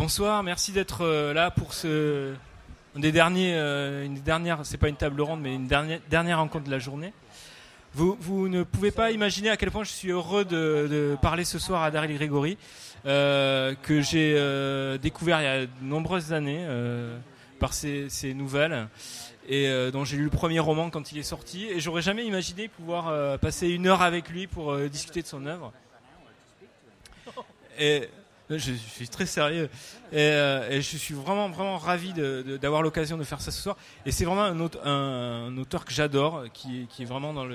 Bonsoir, merci d'être là pour une dernière, c'est pas une table ronde, mais une dernière rencontre de la journée. Vous ne pouvez pas imaginer à quel point je suis heureux de parler ce soir à Daryl Grégory, que j'ai découvert il y a de nombreuses années par ses nouvelles, et dont j'ai lu le premier roman quand il est sorti, et j'aurais jamais imaginé pouvoir passer 1 heure avec lui pour discuter de son œuvre. Et je suis très sérieux, et je suis vraiment ravi d'avoir l'occasion de faire ça ce soir. Et c'est vraiment un auteur que j'adore, qui est vraiment dans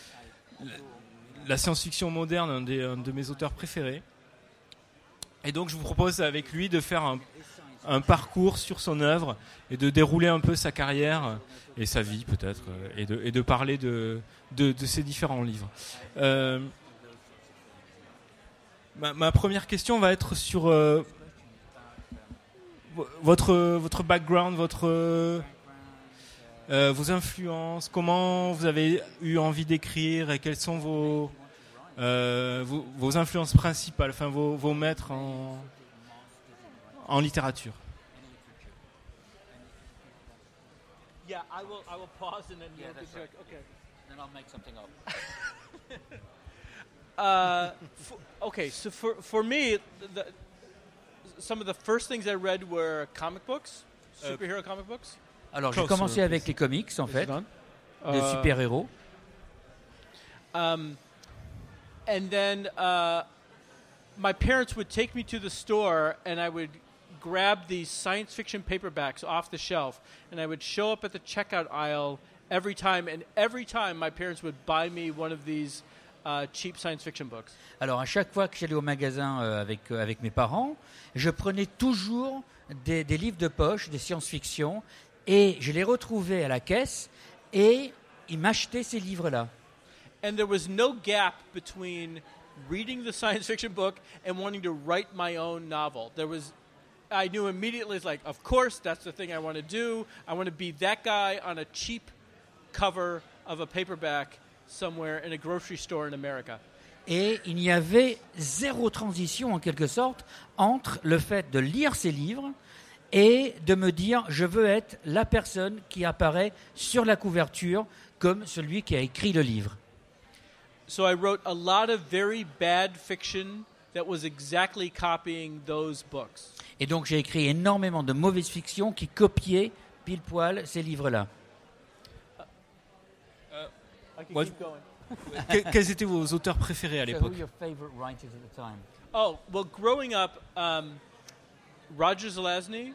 la science-fiction moderne, un de mes auteurs préférés. Et donc je vous propose avec lui de faire un parcours sur son œuvre et de dérouler un peu sa carrière et sa vie peut-être, et de parler de ses différents livres. Ma première question va être sur votre background, vos influences, comment vous avez eu envie d'écrire et quelles sont vos influences principales, enfin vos maîtres en littérature. Yeah, I will pause and then that's right. Okay. Then I'll make something up. Okay, so for me, some of the first things I read were comic books, superhero comic books. Alors, j'ai commencé avec les comics, en fait, de super-héros. And then my parents would take me to the store, and I would grab these science fiction paperbacks off the shelf, and I would show up at the checkout aisle every time, and every time my parents would buy me one of these cheap science fiction books. Alors, à chaque fois que j'allais au magasin avec mes parents, je prenais toujours des livres de poche, des science-fiction, et je les retrouvais à la caisse, et ils m'achetaient ces livres-là. And there was no gap between reading the science fiction book and wanting to write my own novel. I knew immediately, it's like, of course, that's the thing I want to do. I want to be that guy on a cheap cover of a paperback somewhere in a grocery store in America. Et il y avait zéro transition, en quelque sorte, entre le fait de lire ces livres et de me dire, je veux être la personne qui apparaît sur la couverture comme celui qui a écrit le livre. So I wrote a lot of very bad fiction that was exactly copying those books. Et donc j'ai écrit énormément de mauvaises fictions qui copiaient pile poil ces livres-là. Quels étaient vos auteurs préférés à l'époque? Oh, well, growing up, Roger Zelazny.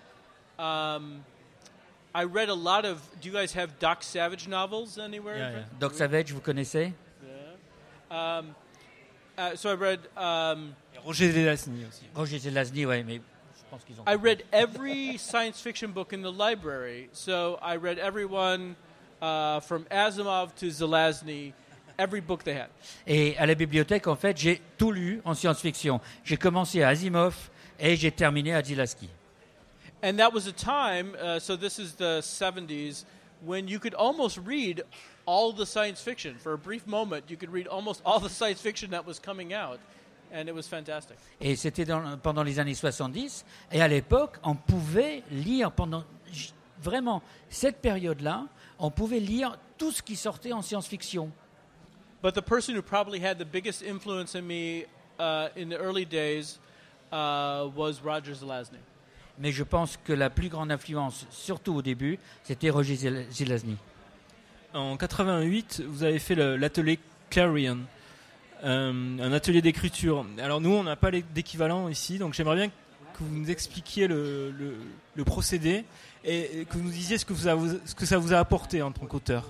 I read a lot of. Do you guys have Doc Savage novels anywhere? Yeah. Doc Savage, vous connaissez? Yeah. So I read. Roger Zelazny aussi. Roger Zelazny, ouais, mais je pense qu'ils ont. I read every science fiction book in the library. So I read everyone from Asimov to Zelazny. Every book they had. Et à la bibliothèque, en fait, j'ai tout lu en science-fiction. J'ai commencé à Asimov et j'ai terminé à Zelazny. And that was a time, so this is the 70s, when you could almost read all the science fiction. For a brief moment, you could read almost all the science fiction that was coming out, and it was fantastic. Et c'était pendant les années 70, et à l'époque, on pouvait lire, pendant vraiment cette période-là, on pouvait lire tout ce qui sortait en science-fiction. But the person who probably had the biggest influence on me in the early days was Roger Zelazny. Mais je pense que la plus grande influence, surtout au début, c'était Roger Zelazny. En 88, vous avez fait l'atelier Clarion, un atelier d'écriture. Alors nous, on n'a pas d'équivalent ici, donc j'aimerais bien que vous nous expliquiez le procédé et que vous nous disiez ce que ça vous a apporté en tant qu'auteur.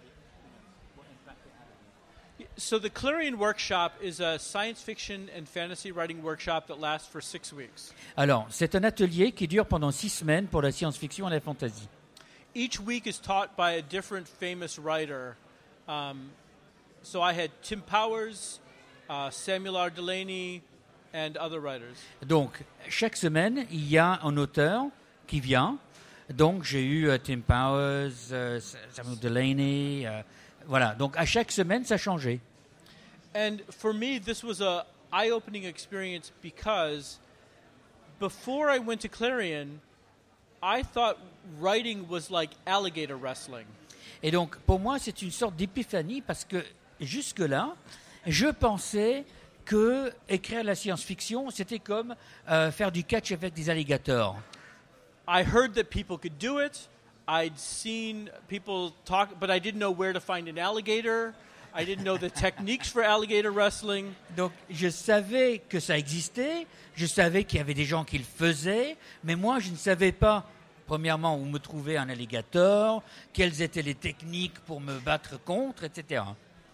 So the Clarion Workshop is a science fiction and fantasy writing workshop that lasts for 6 weeks. Alors, c'est un atelier qui dure pendant 6 semaines pour la science-fiction et la fantasy. Each week is taught by a different famous writer. So I had Tim Powers, Samuel R. Delany, and other writers. Donc, chaque semaine, il y a un auteur qui vient. Donc, j'ai eu Tim Powers, Samuel Delany. Voilà. Donc, à chaque semaine, ça changeait. And for me, this was a eye-opening experience because before I went to Clarion, I thought writing was like alligator wrestling. Et donc, pour moi, c'est une sorte d'épiphanie parce que jusque-là, je pensais que écrire la science-fiction, c'était comme faire du catch avec des alligators. I heard that people could do it. I'd seen people talk, but I didn't know where to find an alligator. I didn't know the techniques for alligator wrestling. Donc, je savais que ça existait, je savais qu'il y avait des gens qui le faisaient, mais moi, je ne savais pas, premièrement, où me trouver un alligator, quelles étaient les techniques pour me battre contre, etc.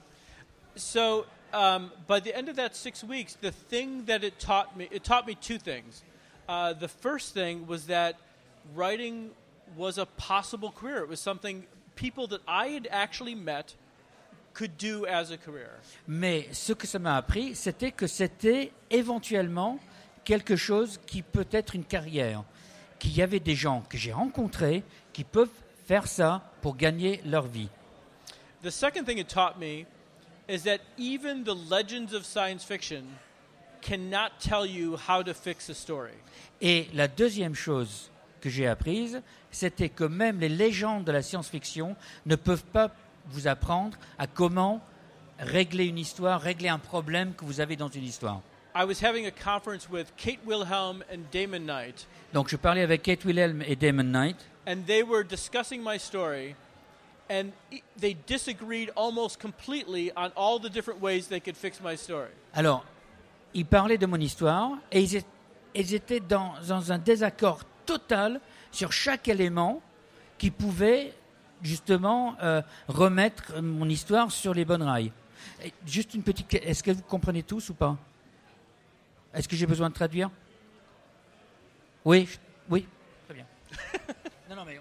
So, by the end of that 6 weeks, the thing that it taught me two things. The first thing was that writing was a possible career. It was something people that I had actually met could do as a career. Mais ce que ça m'a appris, c'était que c'était éventuellement quelque chose qui peut être une carrière. Qu'il y avait des gens que j'ai rencontrés qui peuvent faire ça pour gagner leur vie. The second thing it taught me is that even the legends of science fiction cannot tell you how to fix a story. Et la deuxième chose que j'ai apprise, c'était que même les légendes de la science-fiction ne peuvent pas vous apprendre à comment régler une histoire, régler un problème que vous avez dans une histoire. I was having a conference with Kate Wilhelm and Damon Knight, Donc je parlais avec Kate Wilhelm et Damon Knight, and they were discussing my story, and they disagreed almost completely on all the different ways they could fix my story. Alors, ils parlaient de mon histoire et ils étaient dans un désaccord total sur chaque élément qui pouvait justement remettre mon histoire sur les bonnes rails. Et juste une petite... Est-ce que vous comprenez tous ou pas? Est-ce que j'ai besoin de traduire? Oui, oui, très bien. Non, mais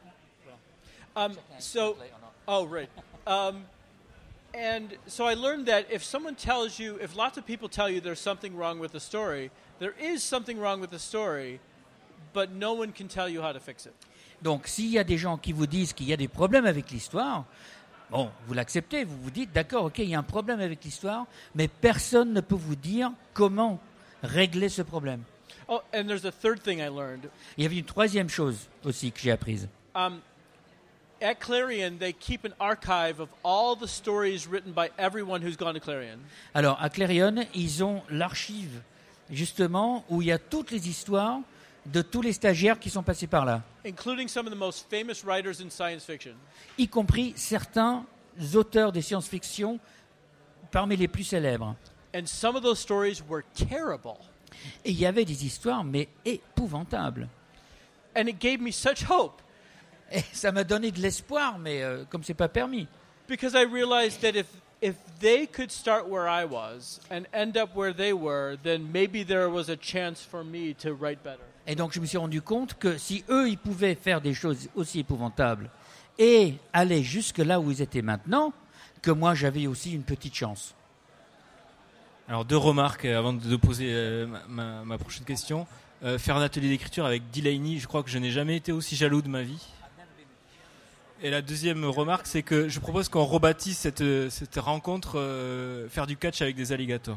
Oh, right. And so I learned that if lots of people tell you there's something wrong with the story, there is something wrong with the story, but no one can tell you how to fix it. Donc, s'il y a des gens qui vous disent qu'il y a des problèmes avec l'histoire, bon, vous l'acceptez, vous vous dites, d'accord, ok, il y a un problème avec l'histoire, mais personne ne peut vous dire comment régler ce problème. Oh, and there's a third thing I learned. Il y avait une troisième chose aussi que j'ai apprise. At Clarion, they keep an archive of all the stories written by everyone who's gone to Clarion. Alors, à Clarion, ils ont l'archive, justement, où il y a toutes les histoires de tous les stagiaires qui sont passés par là, Including some of the most famous writers in science fiction. y compris certains auteurs de science-fiction parmi les plus célèbres. And some of those stories were terrible. Et il y avait des histoires, mais épouvantables. And it gave me such hope. Et ça m'a donné de l'espoir, mais comme c'est pas permis. Because I realized that if they could start where I was and end up where they were, then maybe there was a chance for me to write better. Et donc je me suis rendu compte que si eux, ils pouvaient faire des choses aussi épouvantables et aller jusque là où ils étaient maintenant, que moi j'avais aussi une petite chance. Alors, deux remarques avant de poser ma prochaine question. Faire un atelier d'écriture avec Delaney, je crois que je n'ai jamais été aussi jaloux de ma vie. Et la deuxième remarque, c'est que je propose qu'on rebâtisse cette rencontre, faire du catch avec des alligators.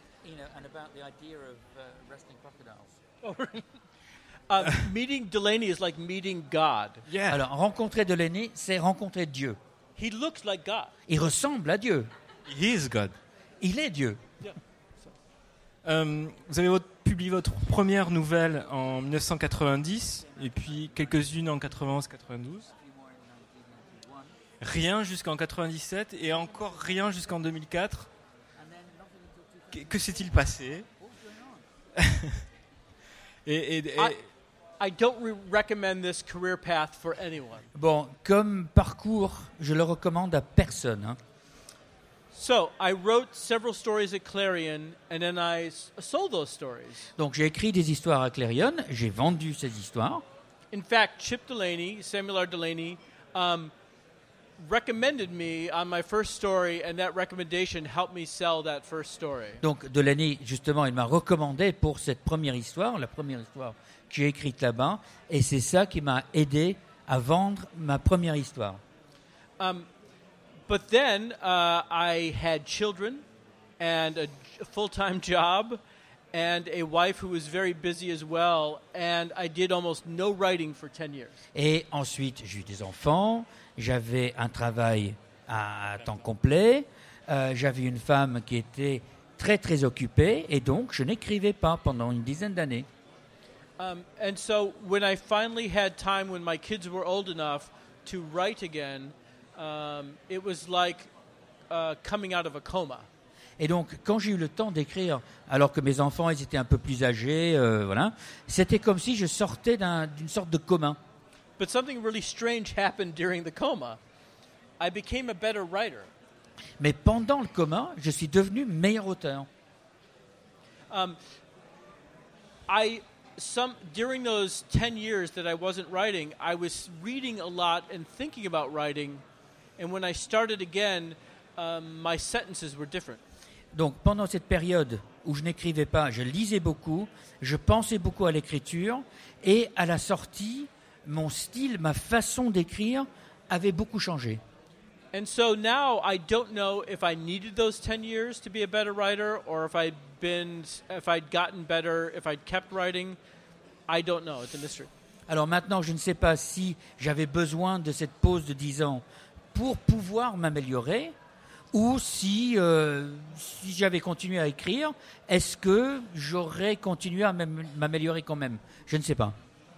Meeting Delaney is like meeting God. Yeah. Alors rencontrer Delaney, c'est rencontrer Dieu. He looks like God. Il ressemble à Dieu. He is God. Il est Dieu. Vous avez publié votre première nouvelle en 1990 et puis quelques-unes en 91-92. Rien jusqu'en 97 et encore rien jusqu'en 2004. Que s'est-il passé? I don't recommend this career path for anyone. Bon, comme parcours, je le recommande à personne. Hein. So I wrote several stories at Clarion, and then I sold those stories. Donc j'ai écrit des histoires à Clarion, j'ai vendu ces histoires. In fact, Chip Delaney, Samuel R. Delaney, recommended me on my first story, and that recommendation helped me sell that first story. Donc Delaney, justement, il m'a recommandé pour cette première histoire, la première histoire que j'ai écrite là-bas, et c'est ça qui m'a aidé à vendre ma première histoire. But then I had children and a full-time job, and a wife who was very busy as well, and I did almost no writing for 10 years. Et ensuite, j'ai eu des enfants, j'avais un travail à temps complet, j'avais une femme qui était très très occupée, et donc je n'écrivais pas pendant une dizaine d'années. And so when I finally had time, when my kids were old enough to write again, it was like coming out of a coma. Et donc, quand j'ai eu le temps d'écrire, alors que mes enfants ils étaient un peu plus âgés, voilà, c'était comme si je sortais d'une sorte de coma. But something really strange happened during the coma. I became a better writer. Mais pendant le coma, je suis devenu meilleur auteur. During those 10 years that I wasn't writing, I was reading a lot and thinking about writing. And when I started again, my sentences were different. Donc, pendant cette période où je n'écrivais pas, je lisais beaucoup, je pensais beaucoup à l'écriture, et à la sortie, mon style, ma façon d'écrire avait beaucoup changé. And so now I don't know if I needed those 10 years to be a better writer, or if I'd gotten better, if I'd kept writing. I don't know. It's a mystery. Alors maintenant, je ne sais pas si j'avais besoin de cette pause de 10 ans pour pouvoir m'améliorer, ou si j'avais continué à écrire, est-ce que j'aurais continué à m'améliorer quand même? Je ne sais pas.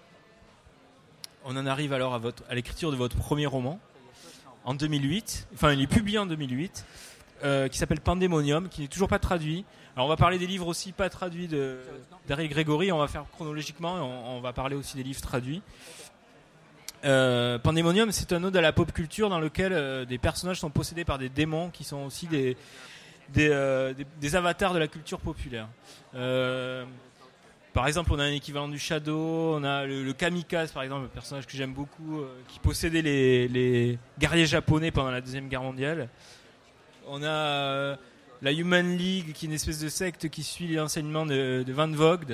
On en arrive alors à l'écriture de votre premier roman, en 2008. Enfin, il est publié en 2008, qui s'appelle Pandemonium, qui n'est toujours pas traduit. Alors, on va parler des livres aussi pas traduits d'Ariel Grégory. On va faire chronologiquement, et on va parler aussi des livres traduits. Pandemonium, c'est un ode à la pop culture dans lequel des personnages sont possédés par des démons qui sont aussi des avatars de la culture populaire. Par exemple, on a un équivalent du Shadow, on a le Kamikaze, par exemple, un personnage que j'aime beaucoup, qui possédait les guerriers japonais pendant la Deuxième Guerre mondiale. On a la Human League, qui est une espèce de secte qui suit les enseignements de Van Vogt.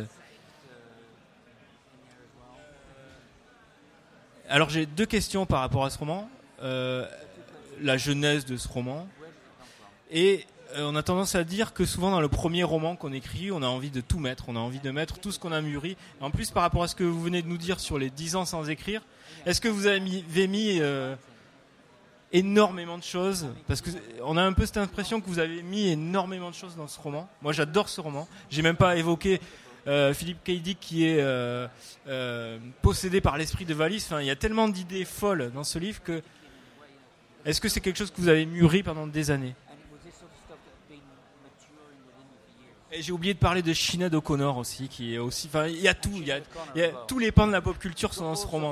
Alors j'ai deux questions par rapport à ce roman, la genèse de ce roman, et on a tendance à dire que souvent dans le premier roman qu'on écrit, on a envie de tout mettre, on a envie de mettre tout ce qu'on a mûri. En plus, par rapport à ce que vous venez de nous dire sur les 10 ans sans écrire, est-ce que vous avez mis énormément de choses? Parce que on a un peu cette impression que vous avez mis énormément de choses dans ce roman. Moi j'adore ce roman, j'ai même pas évoqué Philippe K. Dick qui est possédé par l'esprit de Valis. Enfin, il y a tellement d'idées folles dans ce livre que est-ce que c'est quelque chose que vous avez mûri pendant des années? Et j'ai oublié de parler de Sinéad O'Connor aussi, qui est aussi. Enfin, il y a tout. Il y a tous les pans de la pop culture sont dans ce roman.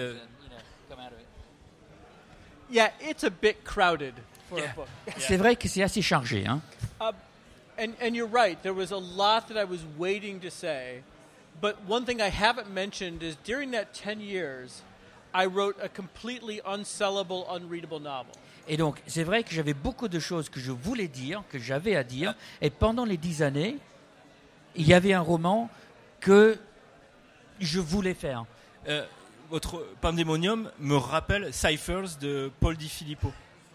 Yeah, it's a bit crowded for a book. C'est vrai que c'est assez chargé, hein. And you're right, there was a lot that I was waiting to say, but one thing I haven't mentioned is during that 10 years, I wrote a completely unsellable, unreadable novel. Et donc, c'est vrai que j'avais beaucoup de choses que je voulais dire, que j'avais à dire, et pendant les 10 années, il y avait un roman que je voulais faire. Votre Pandemonium me rappelle Cyphers de Paul Di Filippo.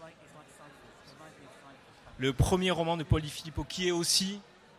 Le premier roman de Paul Di Filippo, qui est aussi...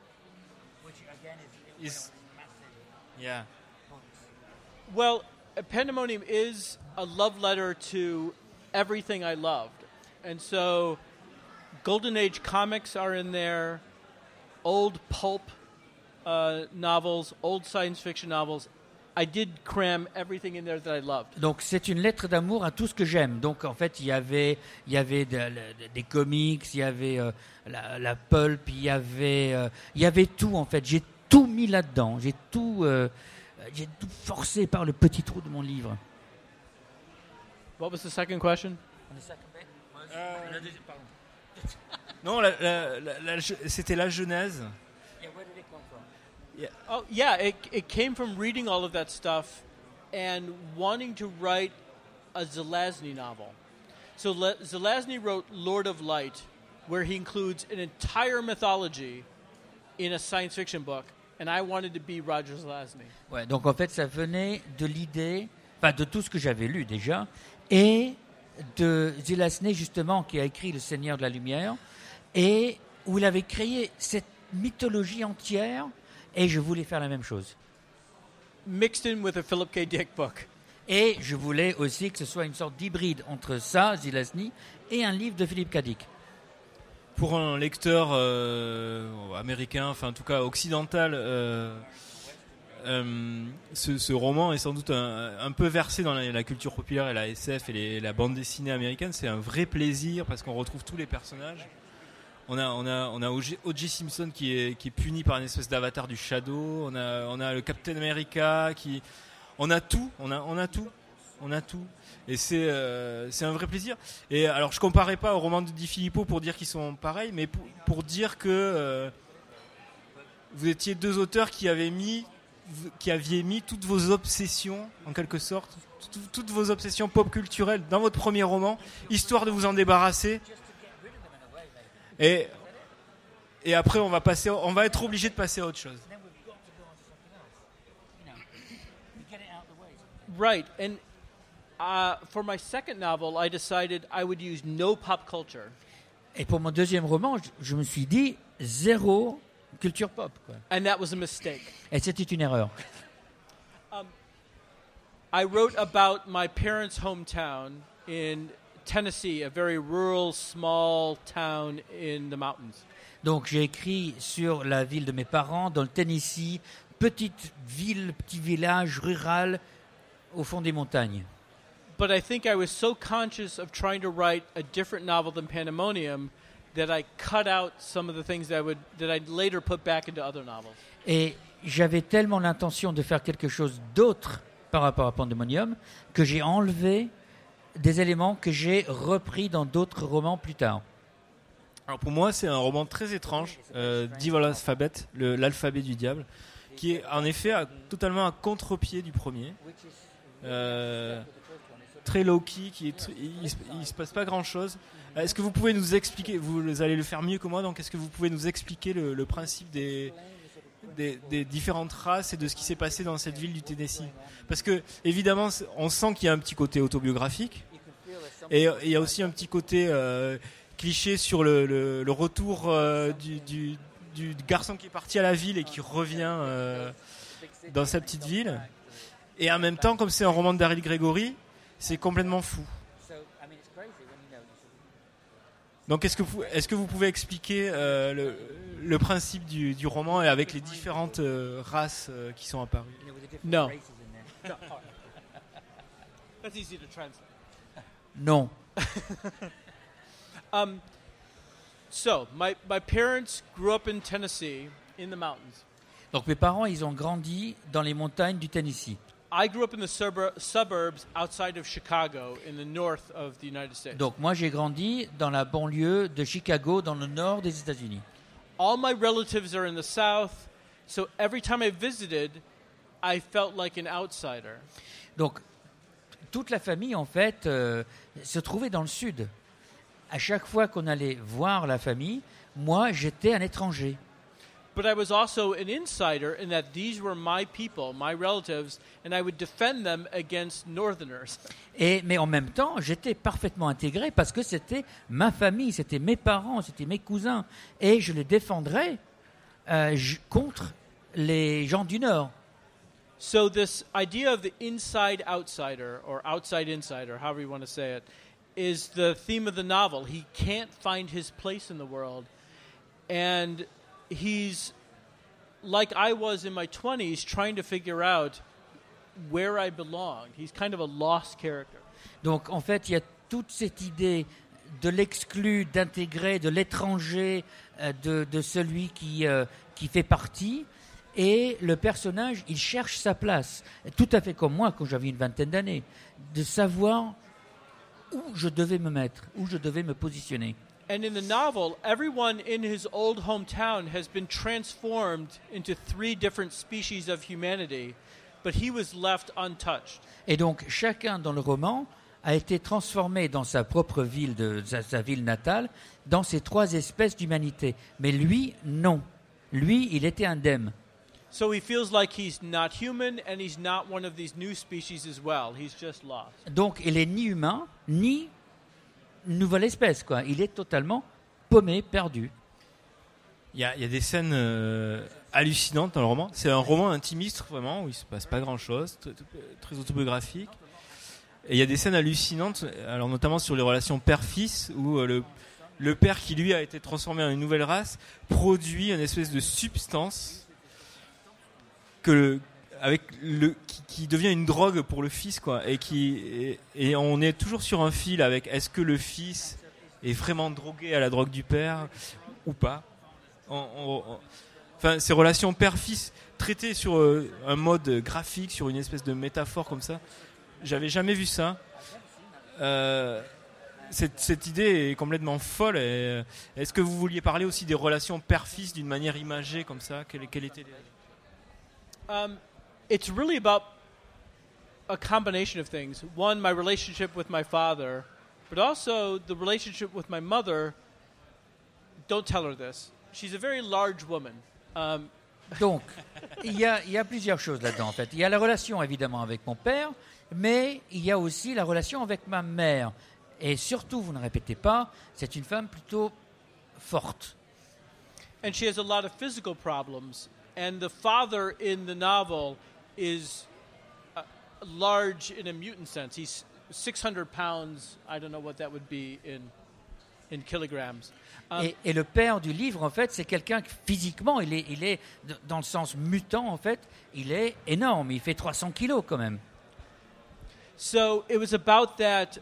Yeah. Well, Pandemonium is a love letter to everything I loved. And so Golden Age comics are in there, old pulp novels, old science fiction novels. I did cram everything in there that I loved. Donc c'est une lettre d'amour à tout ce que j'aime. Donc en fait il y avait des comics, il y avait la pulp, il y avait tout en fait. J'ai tout mis là-dedans. J'ai tout forcé par le petit trou de mon livre. What was the second question? Non, c'était la genèse. Yeah. Oh, yeah, it came from reading all of that stuff and wanting to write a Zelazny novel. So Zelazny wrote Lord of Light, where he includes an entire mythology in a science fiction book, and I wanted to be Roger Zelazny. Ouais, donc en fait, ça venait de l'idée, enfin de tout ce que j'avais lu déjà, et de Zelazny justement qui a écrit Le Seigneur de la Lumière, et où il avait créé cette mythologie entière Et je voulais faire la même chose. mixed in with a Philip K. Dick book. Et je voulais aussi que ce soit une sorte d'hybride entre ça, Zelazny, et un livre de Philippe K. Dick. Pour un lecteur américain, enfin en tout cas occidental, ce roman est sans doute un peu versé dans la culture populaire et la SF et la bande dessinée américaine. C'est un vrai plaisir parce qu'on retrouve tous les personnages. On a O.J. Simpson qui est puni par une espèce d'avatar du Shadow. On a le Captain America on a tout. Et c'est un vrai plaisir. Et alors je comparais pas au roman de Di Filippo pour dire qu'ils sont pareils, mais pour dire que vous étiez deux auteurs qui aviez mis toutes vos obsessions, en quelque sorte, toutes vos obsessions pop culturelles dans votre premier roman, histoire de vous en débarrasser. Et après on va être obligé de passer à autre chose. Right, and for my second novel, I decided I would use no pop culture. Et pour mon deuxième roman, je me suis dit zéro culture pop, quoi. And that was a mistake. Et c'était une erreur. I wrote about my parents' hometown in Tennessee, a very rural, small town in the mountains. Donc j'ai écrit sur la ville de mes parents, dans le Tennessee, petite ville, petit village rural au fond des montagnes. But I think I was so conscious of trying to write a different novel than Pandemonium that I cut out some of the things that I'd later put back into other novels. Et j'avais tellement l'intention de faire quelque chose d'autre par rapport à Pandemonium que j'ai enlevé des éléments que j'ai repris dans d'autres romans plus tard. Alors pour moi, c'est un roman très étrange, Devil Alphabet, l'alphabet du diable, qui est en effet totalement à contre-pied du premier. Très low-key, il se passe pas grand-chose. Est-ce que vous pouvez nous expliquer, vous allez le faire mieux que moi, donc est-ce que vous pouvez nous expliquer le principe des différentes races et de ce qui s'est passé dans cette ville du Tennessee? Parce que évidemment, on sent qu'il y a un petit côté autobiographique et il y a aussi un petit côté cliché sur le retour du garçon qui est parti à la ville et qui revient dans sa petite ville. Et en même temps, comme c'est un roman de Daryl Gregory, c'est complètement fou. Donc est-ce que vous pouvez expliquer le principe du roman et avec les différentes races qui sont apparues? No. That's easy to translate. Non. So, my parents grew up in Tennessee, in the mountains. Donc mes parents, ils ont grandi dans les montagnes du Tennessee. I grew up in the suburbs outside of Chicago, in the north of the United States. Donc moi, j'ai grandi dans la banlieue de Chicago, dans le nord des États-Unis. All my relatives are in the south, so every time I visited, I felt like an outsider. Donc toute la famille, en fait, se trouvait dans le sud. À chaque fois qu'on allait voir la famille, moi, j'étais un étranger. But I was also an insider in that these were my people, my relatives, and I would defend them against northerners. Mais en même temps, j'étais parfaitement intégré parce que c'était ma famille, c'était mes parents, c'était mes cousins. Et je les défendrais contre les gens du Nord. So this idea of the inside outsider, or outside insider, however you want to say it, is the theme of the novel. He can't find his place in the world. And he's, like I was in my 20s, trying to figure out where I belong. He's kind of a lost character. Donc en fait, il y a toute cette idée de l'exclu, d'intégrer, de l'étranger, de celui qui fait partie. Et le personnage, il cherche sa place, tout à fait comme moi quand j'avais une vingtaine d'années, de savoir où je devais me mettre, où je devais me positionner. And in the novel, everyone in his old hometown has been transformed into 3 different species of humanity, but he was left untouched. Et donc chacun dans le roman a été transformé dans sa propre ville, sa ville natale, dans ces 3 espèces d'humanité. Mais lui, non. Lui, il était indemne. So he feels like he's not human and he's not one of these new species as well. He's just lost. Donc il est ni humain, ni nouvelle espèce, quoi. Il est totalement paumé, perdu. Il y a des scènes hallucinantes dans le roman. C'est un roman intimiste vraiment où il se passe pas grand-chose, très autobiographique. Et il y a des scènes hallucinantes, alors notamment sur les relations père-fils où le père qui lui a été transformé en une nouvelle race produit une espèce de substance qui devient une drogue pour le fils, quoi, et on est toujours sur un fil avec est-ce que le fils est vraiment drogué à la drogue du père ou pas. Enfin, ces relations père-fils traitées sur un mode graphique, sur une espèce de métaphore comme ça, j'avais jamais vu ça. Cette idée est complètement folle. Est-ce que vous vouliez parler aussi des relations père-fils d'une manière imagée comme ça? Quelle était It's really about a combination of things. One, my relationship with my father, but also the relationship with my mother. Don't tell her this. She's a very large woman. Donc, il y a plusieurs choses là-dedans, en fait. Il y a la relation, évidemment, avec mon père, mais il y a aussi la relation avec ma mère. Et surtout, vous ne répétez pas, c'est une femme plutôt forte. And she has a lot of physical problems. And the father in the novel is large in a mutant sense. He's 600 pounds. I don't know what that would be in kilograms. Et le père du livre, en fait, c'est quelqu'un qui, physiquement, il est, dans le sens mutant, en fait, il est énorme. Il fait 300 kilos, quand même. So it was about that...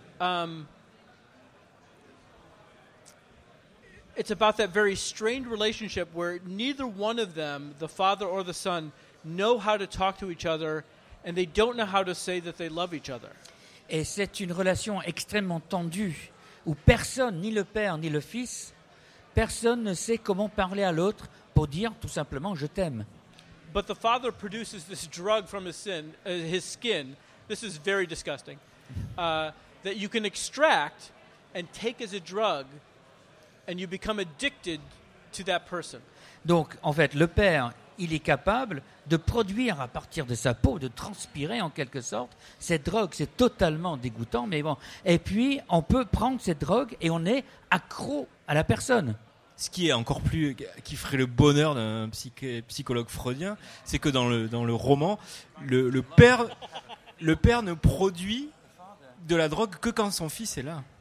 it's about that very strained relationship where neither one of them, the father or the son, know how to talk to each other, and they don't know how to say that they love each other. Et c'est une relation extrêmement tendue, où personne, ni le père ni le fils, personne ne sait comment parler à l'autre pour dire tout simplement « je t'aime ». But the father produces this drug from his skin. This is very disgusting. That you can extract and take as a drug, and you become addicted to that person. Donc, en fait, le père, il est capable de produire à partir de sa peau, de transpirer en quelque sorte. Cette drogue, c'est totalement dégoûtant, mais bon. Et puis, on peut prendre cette drogue et on est accro à la personne. Ce qui est encore plus, qui ferait le bonheur d'un psychologue freudien, c'est que dans le roman, le père ne produit de la drogue que quand son fils est là.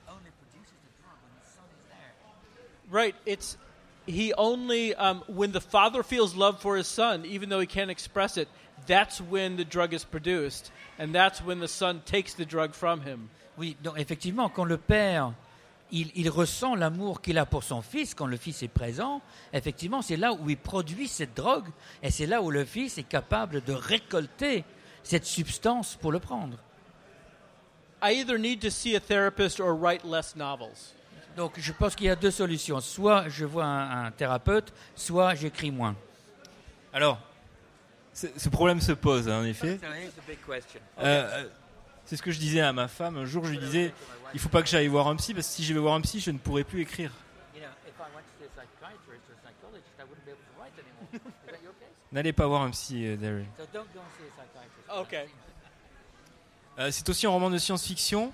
Right. He only when the father feels love for his son, even though he can't express it, that's when the drug is produced, and that's when the son takes the drug from him. Oui, donc effectivement, quand le père il ressent l'amour qu'il a pour son fils, quand le fils est présent, effectivement, c'est là où il produit cette drogue, et c'est là où le fils est capable de récolter cette substance pour le prendre. I either need to see a therapist or write less novels. Donc, je pense qu'il y a deux solutions. Soit je vois un thérapeute, soit j'écris moins. Alors, ce problème se pose, hein, en effet. C'est ce que je disais à ma femme. Un jour, je lui disais, il ne faut pas que j'aille voir un psy, parce que si je vais voir un psy, je ne pourrai plus écrire. N'allez pas voir un psy, Darren. Okay. C'est aussi un roman de science-fiction.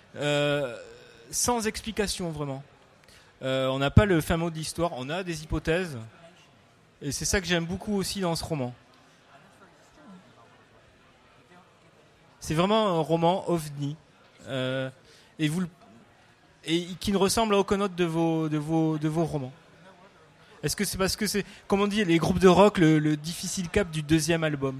Sans explication vraiment. On n'a pas le fin mot de l'histoire, on a des hypothèses. Et c'est ça que j'aime beaucoup aussi dans ce roman. C'est vraiment un roman ovni. Et qui ne ressemble à aucun autre de vos romans. Est-ce que c'est parce que c'est, comme on dit, les groupes de rock, le difficile cap du deuxième album?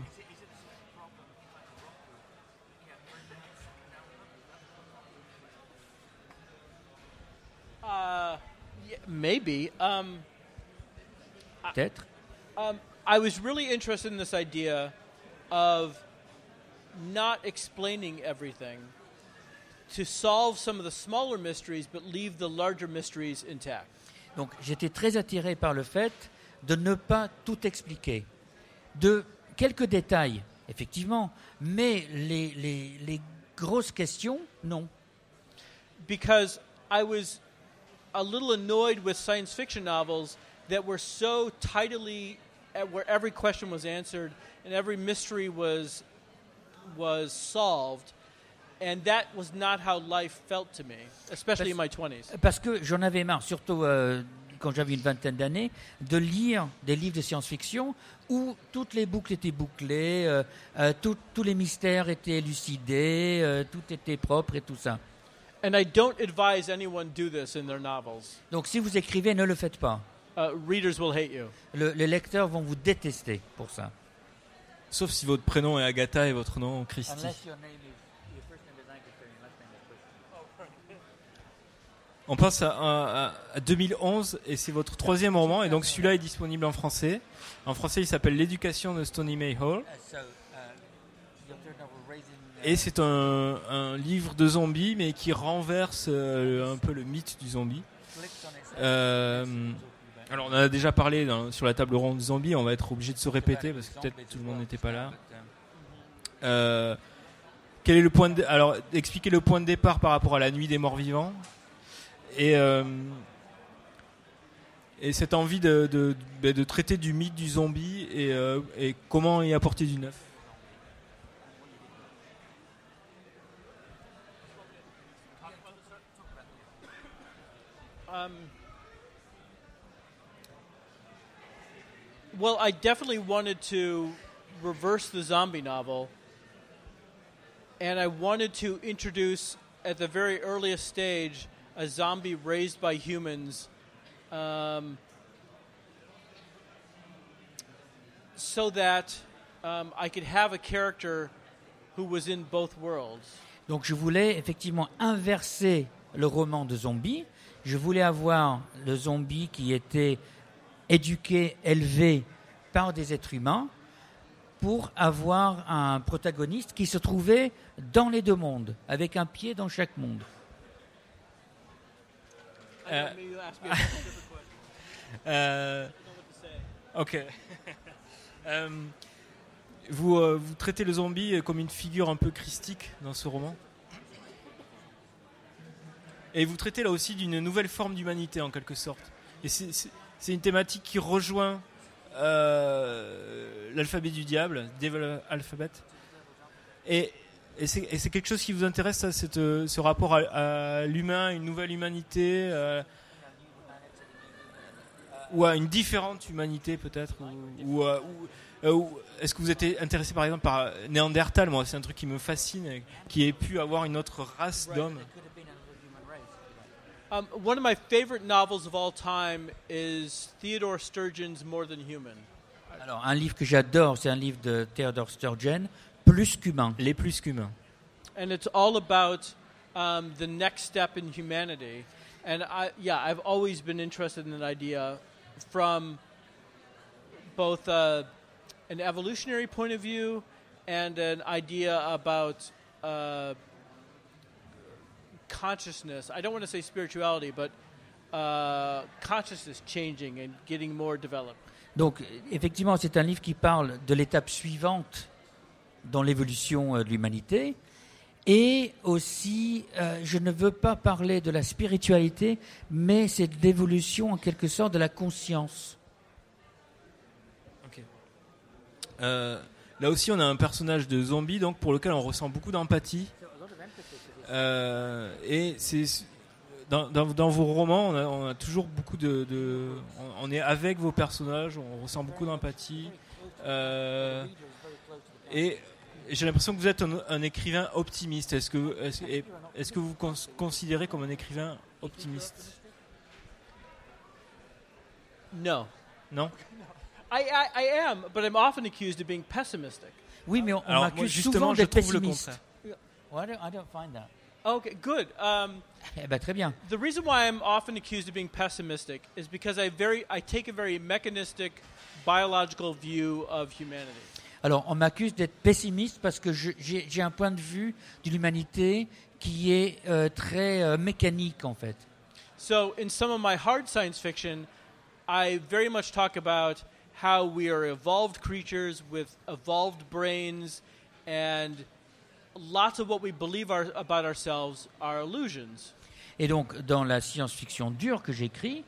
Maybe. Peut-être. I was really interested in this idea of not explaining everything to solve some of the smaller mysteries but leave the larger mysteries intact. Donc j'étais très attiré par le fait de ne pas tout expliquer. De quelques détails, effectivement, mais les grosses questions, non. Because I was a little annoyed with science fiction novels that were so tidily, where every question was answered and every mystery was solved, and that was not how life felt to me, especially in my 20s. Parce que j'en avais marre, surtout quand j'avais une vingtaine d'années, de lire des livres de science-fiction où toutes les boucles étaient bouclées, tous les mystères étaient élucidés, tout était propre et tout ça. And I don't advise anyone do this in their novels. Donc si vous écrivez, ne le faites pas. Readers will hate you. Les lecteurs vont vous détester pour ça. Sauf si votre prénom est Agatha et votre nom Christie. On passe à 2011 et c'est votre troisième roman et donc celui-là est disponible en français. En français, il s'appelle L'éducation de Stony May Hall. Et c'est un livre de zombies mais qui renverse un peu le mythe du zombie. Alors on en a déjà parlé sur la table ronde zombie, on va être obligé de se répéter parce que peut-être tout le monde n'était pas là. Quel est le point alors expliquez le point de départ par rapport à la nuit des morts vivants et cette envie de traiter du mythe du zombie et comment y apporter du neuf. Well, I definitely wanted to reverse the zombie novel, and I wanted to introduce, at the very earliest stage, a zombie raised by humans, so that I could have a character who was in both worlds. Donc je voulais effectivement inverser le roman de zombie. Je voulais avoir le zombie qui était éduqué, élevé par des êtres humains pour avoir un protagoniste qui se trouvait dans les deux mondes, avec un pied dans chaque monde. Ok. Vous traitez le zombie comme une figure un peu christique dans ce roman. Et vous traitez là aussi d'une nouvelle forme d'humanité en quelque sorte. Et c'est une thématique qui rejoint l'alphabet du diable, Devil Alphabet. Et c'est quelque chose qui vous intéresse, ça, ce rapport à l'humain, une nouvelle humanité, ou à une différente humanité peut-être, ou est-ce que vous êtes intéressé par exemple par Néandertal? Moi, c'est un truc qui me fascine, qui ait pu avoir une autre race d'hommes. One of my favorite novels of all time is Theodore Sturgeon's More Than Human. Alors, un livre que j'adore, c'est un livre de Theodore Sturgeon, Plus qu'humain. Les plus qu'humains. And it's all about the next step in humanity. And I've always been interested in that idea from both an evolutionary point of view and an idea about consciousness. I don't want to say spirituality, but consciousness changing and getting more developed. Donc, effectivement, c'est un livre qui parle de l'étape suivante dans l'évolution de l'humanité. Et aussi, je ne veux pas parler de la spiritualité, mais c'est de l'évolution, en quelque sorte, de la conscience. Okay. Là aussi, on a un personnage de zombie, donc pour lequel on ressent beaucoup d'empathie. Et c'est dans vos romans, on a toujours beaucoup on est avec vos personnages, on ressent beaucoup d'empathie. Et j'ai l'impression que vous êtes un écrivain optimiste. Est-ce que vous considérez comme un écrivain optimiste? No. Non? I am, but I'm often accused of being pessimistic. Oui, mais on Alors, m'accuse justement, souvent je d'être trouve le pessimiste. contraire. Well, I don't find that. Okay, good. Eh ben, très bien. The reason why I'm often accused of being pessimistic is because I take a very mechanistic, biological view of humanity. Alors, on m'accuse d'être pessimiste parce que j'ai un point de vue de l'humanité qui est très mécanique, en fait. So, in some of my hard science fiction, I very much talk about how we are evolved creatures with evolved brains, and lots of what we believe about ourselves are illusions. Et donc, dans la science-fiction dure que j'écris,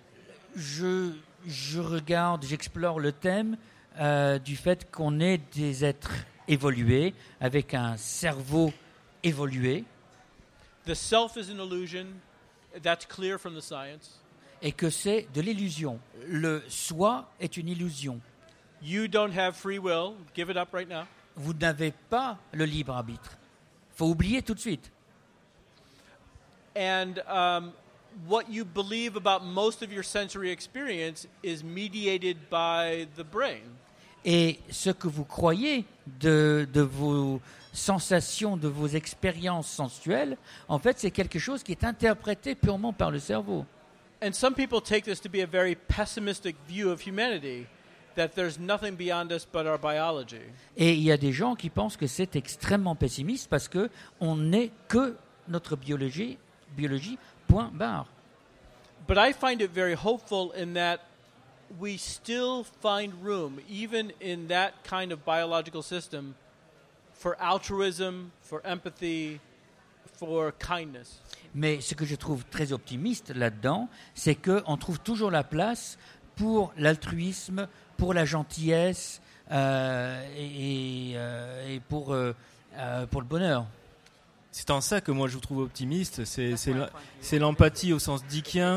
j'explore le thème du fait qu'on est des êtres évolués, avec un cerveau évolué. The self is an illusion. That's clear from the science. et que c'est de l'illusion. Le soi est une illusion. You don't have free will. Give it up right now. Vous n'avez pas le libre arbitre. Il faut oublier tout de suite. And what you believe about most of your sensory experience is mediated by the brain. Et ce que vous croyez de vos sensations, de vos expériences sensuelles, en fait, c'est quelque chose qui est interprété purement par le cerveau. And some people take this to be a very pessimistic view of humanity, that there's nothing beyond us but our biology. Et il y a des gens qui pensent que c'est extrêmement pessimiste parce que on n'est que notre biologie, point barre. But I find it very hopeful in that we still find room, even in that kind of biological system, for altruism, for empathy, for kindness. Mais ce que je trouve très optimiste là-dedans, c'est qu'on trouve toujours la place pour l'altruisme, pour la gentillesse et pour le bonheur. C'est en ça que moi je vous trouve optimiste, c'est l'empathie au sens dickien,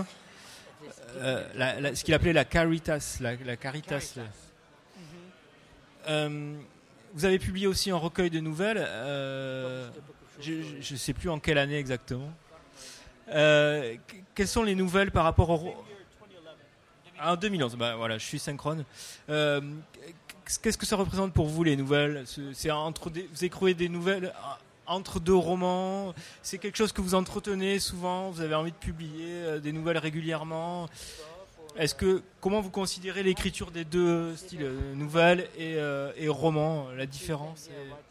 ce qu'il appelait la caritas. La caritas. Vous avez publié aussi un recueil de nouvelles, je ne sais plus en quelle année exactement. Quelles sont les nouvelles par rapport au... En 2011, bah voilà, je suis synchrone. Qu'est-ce que ça représente pour vous les nouvelles ? Vous écrivez des nouvelles entre deux romans, c'est quelque chose que vous entretenez souvent, vous avez envie de publier des nouvelles régulièrement. Comment vous considérez l'écriture des deux styles, nouvelles et romans, la différence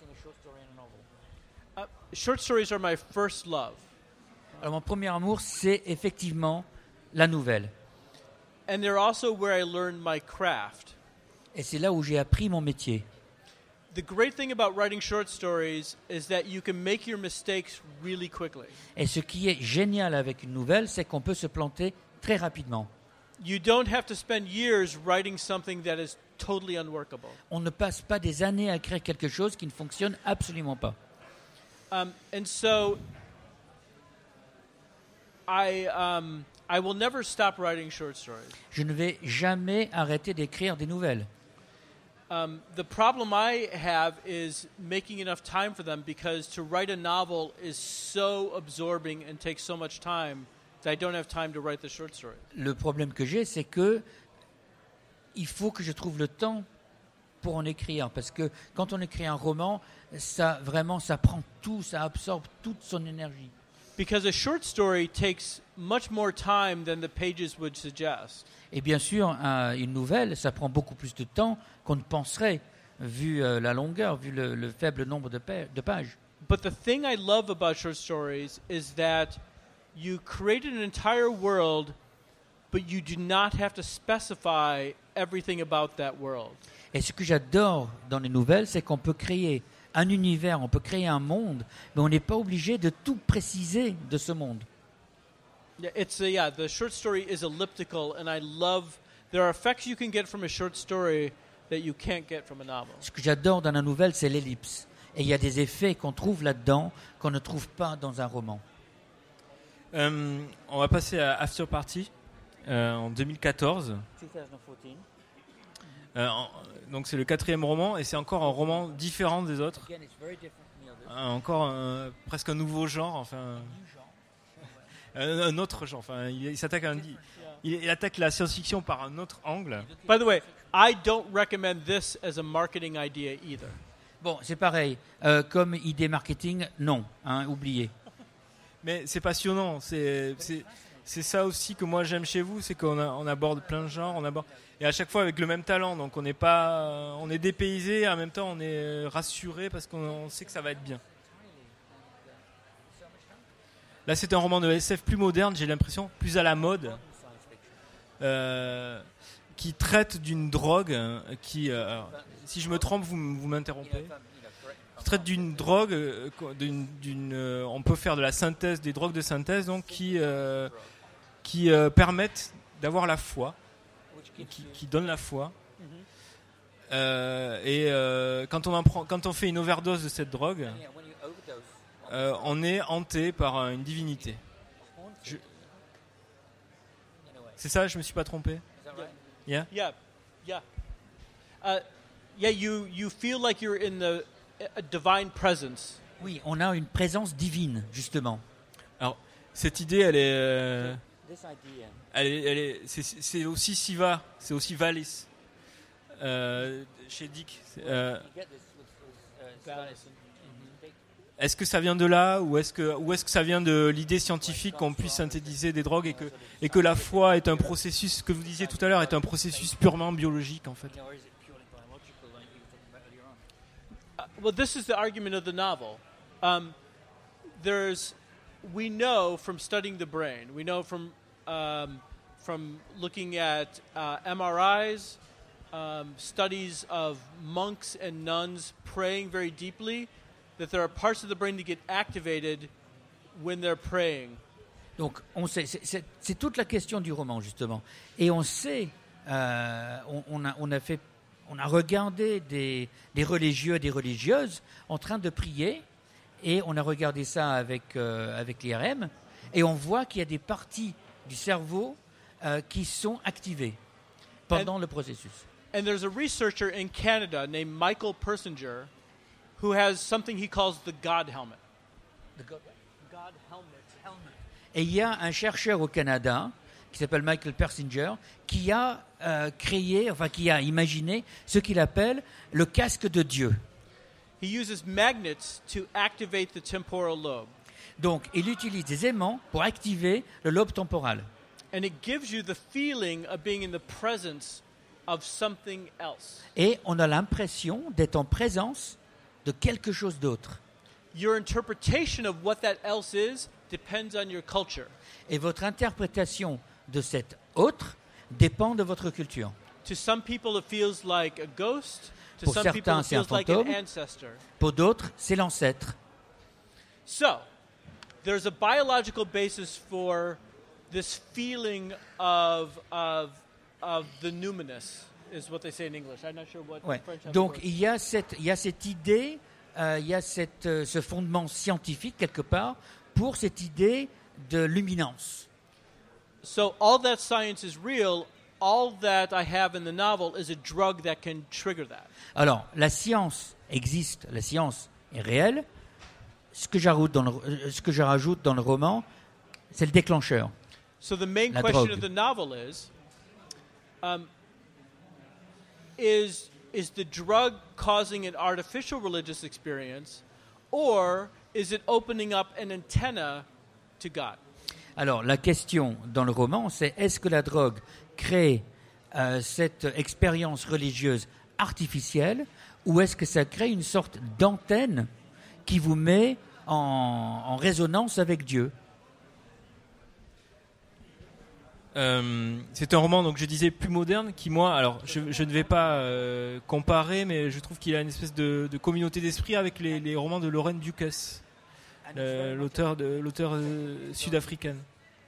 Short stories are my first love. Alors mon premier amour, c'est effectivement la nouvelle. And they're also where I learned my craft. Et c'est là où j'ai appris mon métier. The great thing about writing short stories is that you can make your mistakes really quickly. Et ce qui est génial avec une nouvelle, c'est qu'on peut se planter très rapidement. You don't have to spend years writing something that is totally unworkable. On ne passe pas des années à écrire quelque chose qui ne fonctionne absolument pas. And so I will never stop writing short stories. Je ne vais jamais arrêter d'écrire des nouvelles. The problem I have is making enough time for them, because to write a novel is so absorbing and takes so much time that I don't have time to write the short story. Le problème que j'ai, c'est que il faut que je trouve le temps pour en écrire, parce que quand on écrit un roman, ça prend tout, ça absorbe toute son énergie. Because a short story takes much more time than the pages would suggest. Et bien sûr, une nouvelle, ça prend beaucoup plus de temps qu'on ne penserait, vu la longueur, vu le faible nombre de pages. But the thing I love about short stories is that you create an entire world, but you do not have to specify everything about that world. Et ce que j'adore dans les nouvelles, c'est qu'on peut créer un univers, on peut créer un monde, mais on n'est pas obligé de tout préciser de ce monde. Yeah, the short story is elliptical, and I love. There are effects you can get from a short story that you can't get from a novel. Ce que j'adore dans la nouvelle, c'est l'ellipse. Et il y a des effets qu'on trouve là-dedans qu'on ne trouve pas dans un roman. On va passer à After Party en 2014. 2014. Donc c'est le 4e roman et c'est encore un roman différent des autres. Encore presque un nouveau genre, enfin un autre genre. Enfin, il s'attaque il attaque la science-fiction par un autre angle. By the way, I don't recommend this as a marketing idea either. Bon, c'est pareil. Comme idée marketing, non, oubliez. Mais c'est passionnant. C'est ça aussi que moi j'aime chez vous, c'est qu'on aborde plein de genres, et à chaque fois avec le même talent. Donc on est dépaysé, et en même temps on est rassuré parce qu'on sait que ça va être bien. Là c'est un roman de SF plus moderne, j'ai l'impression, plus à la mode, qui traite d'une drogue qui, si je me trompe, vous m'interrompez. Qui traite d'une drogue, on peut faire de la synthèse, des drogues de synthèse, donc qui permettent d'avoir la foi, qui donnent la foi. Quand on fait une overdose de cette drogue, on est hanté par une divinité. C'est ça, je me suis pas trompé. Yeah. Yeah, yeah. Yeah, you feel like you're in a divine presence. Oui, on a une présence divine, justement. Alors, cette idée, c'est aussi Siva, c'est aussi Valis. Chez Dick. Est-ce que ça vient de là ou est-ce que ça vient de l'idée scientifique qu'on puisse synthétiser des drogues et que la foi est un processus, ce que vous disiez tout à l'heure, est un processus purement biologique en fait? Well, this is the argument of the novel. We know from studying the brain, we know from looking at MRIs, studies of monks and nuns praying very deeply, that there are parts of the brain that get activated when they're praying. Donc, on sait, c'est toute la question du roman justement, et on sait, on a regardé des religieux et des religieuses en train de prier, et on a regardé ça avec l'IRM, et on voit qu'il y a des parties du cerveau qui sont activées pendant le processus. And there's a researcher in Canada named Michael Persinger who has something he calls the God helmet. God helmet. Et il y a un chercheur au Canada qui s'appelle Michael Persinger qui a qui a imaginé ce qu'il appelle le casque de Dieu. He uses magnets to activate the temporal lobe. Donc, il utilise des aimants pour activer le lobe temporal. And it gives you the feeling of being in the presence of something else. Et on a l'impression d'être en présence de quelque chose d'autre. Your interpretation of what that else is depends on your culture. Et votre interprétation de cet autre dépend de votre culture. To some people it feels like a ghost. To Pour some people certains, it c'est un feels like an fantôme. ancestor. Pour d'autres, c'est l'ancêtre. So, there's a biological basis for this feeling of the numinous, is what they say in English. I'm not sure what Ouais. French have Donc for it. il y a cette idée, il y a ce fondement scientifique quelque part pour cette idée de luminance. So all that science is real. All that I have in the novel is a drug that can trigger that. Alors la science existe, la science est réelle. Ce que j'ajoute dans le roman, c'est le déclencheur. So the main La question drogue. of the novel is the drug causing an artificial religious experience, or is it opening up an antenna to God? Alors la question dans le roman, c'est est-ce que la drogue crée cette expérience religieuse artificielle ou est-ce que ça crée une sorte d'antenne qui vous met en résonance avec Dieu? C'est un roman, donc je disais, plus moderne, qui moi, alors je ne vais pas comparer, mais je trouve qu'il a une espèce de communauté d'esprit avec les romans de Lauren Dukas, l'auteur sud-africaine.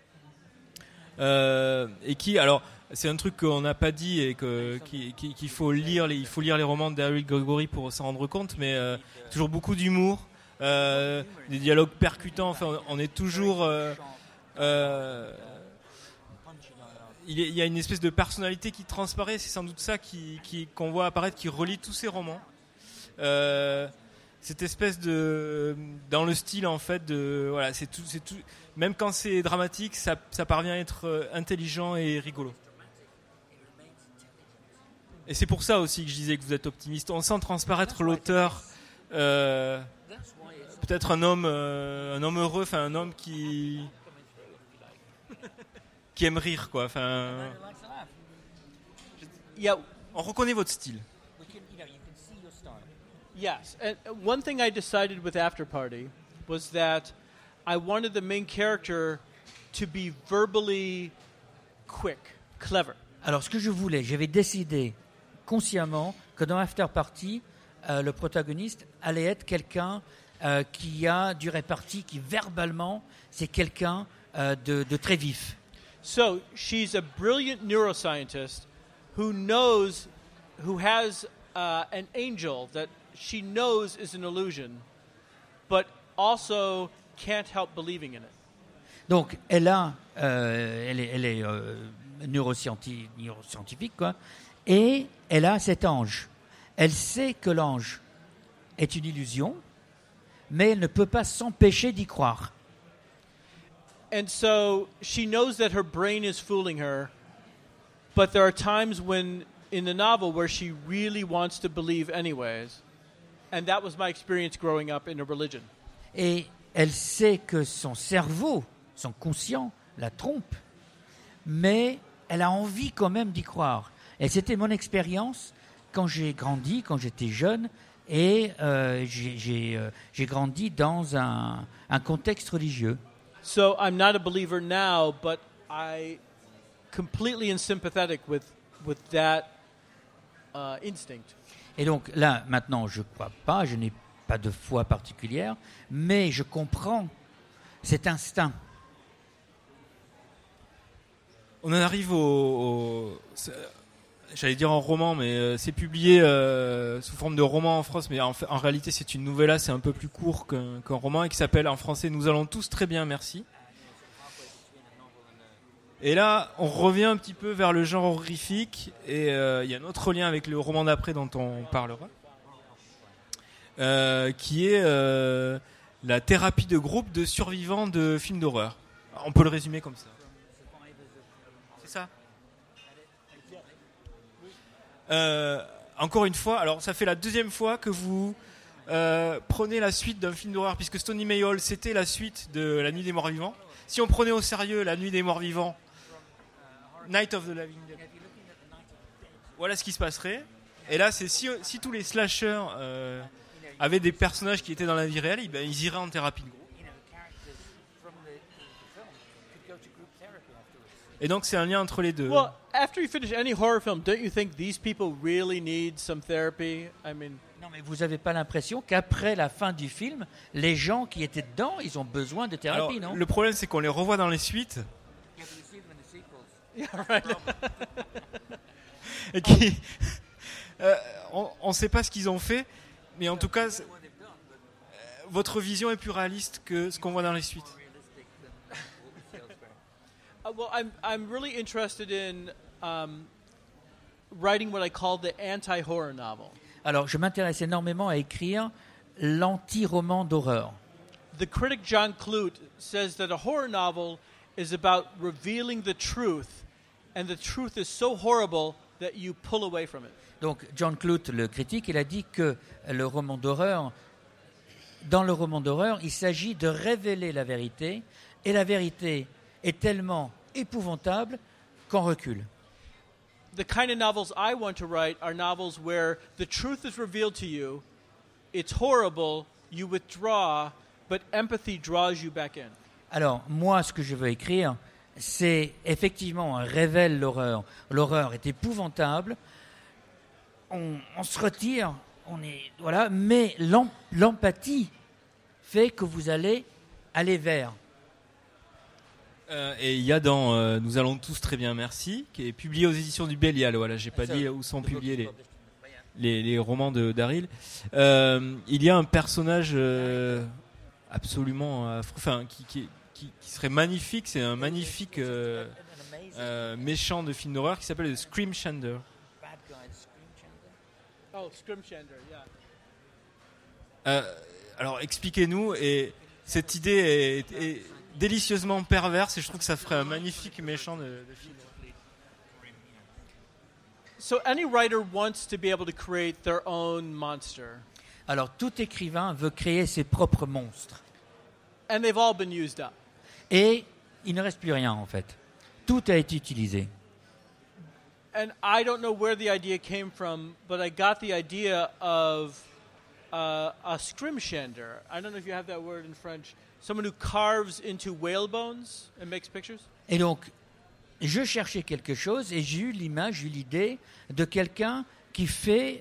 Et qui, alors, c'est un truc qu'on n'a pas dit et qu'il faut lire, il faut lire les romans d'Eric Gregory pour s'en rendre compte, mais toujours beaucoup d'humour, des dialogues percutants, enfin, on est toujours... il y a une espèce de personnalité qui transparaît, c'est sans doute ça qu'on voit apparaître, qui relie tous ces romans. Cette espèce dans le style en fait voilà, c'est tout, même quand c'est dramatique, ça parvient à être intelligent et rigolo. Et c'est pour ça aussi que je disais que vous êtes optimiste. On sent transparaître l'auteur, peut-être un homme heureux, enfin un homme qui aime rire, quoi. Enfin, Yeah. on reconnaît votre style. Yes. And one thing I decided with After Party was that I wanted the main character to be verbally quick, clever. Alors ce que j'avais décidé consciemment que dans After Party, le protagoniste allait être quelqu'un qui a du réparti, qui verbalement, c'est quelqu'un de très vif. So she's a brilliant neuroscientist who has an angel that she knows is an illusion, but also can't help believing in it. Donc elle est neuroscientifique, quoi. Et elle a cet ange. Elle sait que l'ange est une illusion, mais elle ne peut pas s'empêcher d'y croire. And so she knows that her brain is fooling her, but there are times when in the novel where she really wants to believe anyways. And that was my experience growing up in a religion. Et elle sait que son cerveau, son conscient, la trompe, mais elle a envie quand même d'y croire. Et c'était mon expérience quand j'ai grandi, quand j'étais jeune, et j'ai grandi dans un contexte religieux. So I'm not a believer now, but I completely am sympathetic with that instinct. Et donc là, maintenant, je ne crois pas, je n'ai pas de foi particulière, mais je comprends cet instinct. On en arrive j'allais dire en roman, mais c'est publié sous forme de roman en France, mais en réalité c'est une novella, c'est un peu plus court qu'un roman, et qui s'appelle en français « Nous allons tous très bien, merci ». Et là, on revient un petit peu vers le genre horrifique, et il y a un autre lien avec le roman d'après dont on parlera, qui est la thérapie de groupe de survivants de films d'horreur. On peut le résumer comme ça. C'est ça ? Encore une fois, alors ça fait la deuxième fois que vous prenez la suite d'un film d'horreur, puisque Stony Mayall c'était la suite de La Nuit des Morts Vivants. Si on prenait au sérieux La Nuit des Morts Vivants, Night of the Living Dead, voilà ce qui se passerait. Et là, c'est si tous les slashers avaient des personnages qui étaient dans la vie réelle, ils iraient en thérapie de groupe. Et donc c'est un lien entre les deux. Well, after you finish any horror film, don't you think these people really need some therapy? I mean, Non, mais vous n'avez pas l'impression qu'après la fin du film, les gens qui étaient dedans, ils ont besoin de thérapie, Alors, non? le problème, c'est qu'on les revoit dans les suites. yeah, right. Et qui, on ne sait pas ce qu'ils ont fait, mais en tout cas, votre vision est plus réaliste que ce qu'on voit dans les suites. Well, I'm really interested in writing what I call the anti-horror novel. Alors, je m'intéresse énormément à écrire l'anti-roman d'horreur. The critic John Clute says that a horror novel is about revealing the truth, and the truth is so horrible that you pull away from it. Donc, John Clute, le critique, il a dit que le roman d'horreur, dans le roman d'horreur, il s'agit de révéler la vérité, et la vérité est tellement épouvantable qu'on recule. The kind of novels I want to write are novels where the truth is revealed to you, it's horrible, you withdraw, but empathy draws you back in. Alors, moi, ce que je veux écrire, c'est effectivement, on révèle l'horreur. L'horreur est épouvantable, on se retire, voilà, mais l'empathie fait que vous allez aller vers. Et il y a dans Nous allons tous très bien, merci, qui est publié aux éditions du Bélial. Voilà, j'ai pas dit où sont publiés les romans de Daryl. Il y a un personnage absolument affreux, qui serait magnifique. C'est un magnifique méchant de film d'horreur qui s'appelle le Scream Shander. Oh, Scrimshander, yeah. Alors expliquez-nous. Et cette idée est délicieusement perverse, et je trouve que ça ferait un magnifique méchant de film. So any writer wants to be able to create their own monster. Alors, tout écrivain veut créer ses propres monstres. And they've all been used up. Et il ne reste plus rien, en fait. Tout a été utilisé. And I don't know where the idea came from, but I got the idea of a scrimshander. I don't know if you have that word in French. Someone who carves into whale bones and makes pictures. Et donc, je cherchais quelque chose et j'ai eu l'idée de quelqu'un qui fait